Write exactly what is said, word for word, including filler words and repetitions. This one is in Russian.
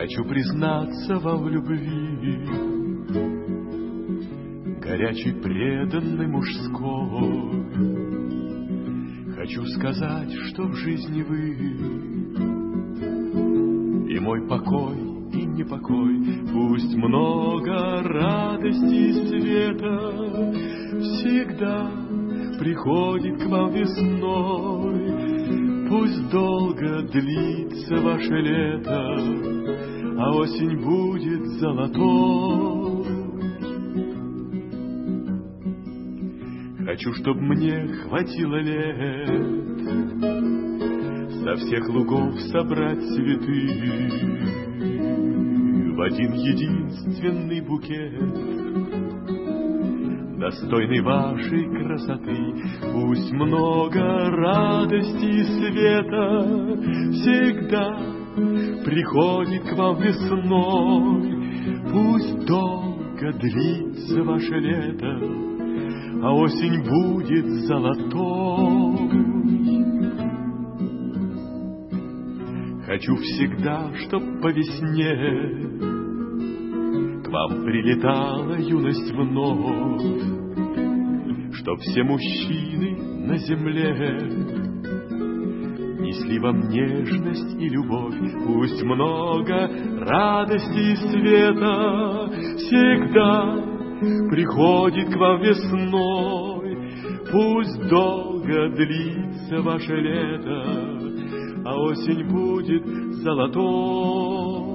Хочу признаться вам в любви, горячей, преданной, мужской. Хочу сказать, что в жизни вы и мой покой, и непокой. Пусть много радости и света всегда приходит к вам весной. Пусть долго длится ваше лето, а осень будет золотой. Хочу, чтоб мне хватило лет со всех лугов собрать цветы в один единственный букет, достойный вашей красоты. Пусть много радости и света всегда приходит к вам весной. Пусть долго длится ваше лето, а осень будет золотой. Хочу всегда, чтоб по весне к вам прилетала юность вновь, чтоб все мужчины на земле несли вам нежность и любовь. Пусть много радости и света всегда приходит к вам весной. Пусть долго длится ваше лето, а осень будет золотой.